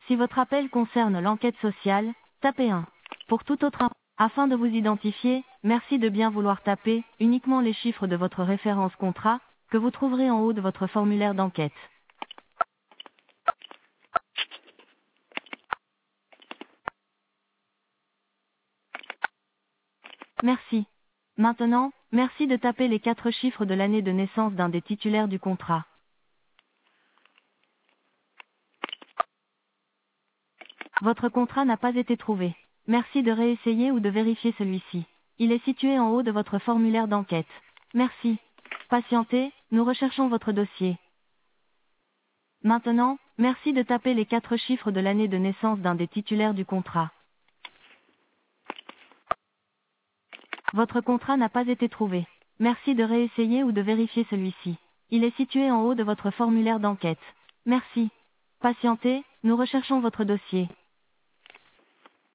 Si votre appel concerne l'enquête sociale, tapez 1. Pour tout autre afin de vous identifier, merci de bien vouloir taper uniquement les chiffres de votre référence contrat, que vous trouverez en haut de votre formulaire d'enquête. Merci. Maintenant, merci de taper les 4 chiffres de l'année de naissance d'un des titulaires du contrat. Votre contrat n'a pas été trouvé. Merci de réessayer ou de vérifier celui-ci. Il est situé en haut de votre formulaire d'enquête. Merci. Patientez, nous recherchons votre dossier. Maintenant, merci de taper les 4 chiffres de l'année de naissance d'un des titulaires du contrat. Votre contrat n'a pas été trouvé. Merci de réessayer ou de vérifier celui-ci. Il est situé en haut de votre formulaire d'enquête. Merci. Patientez, nous recherchons votre dossier.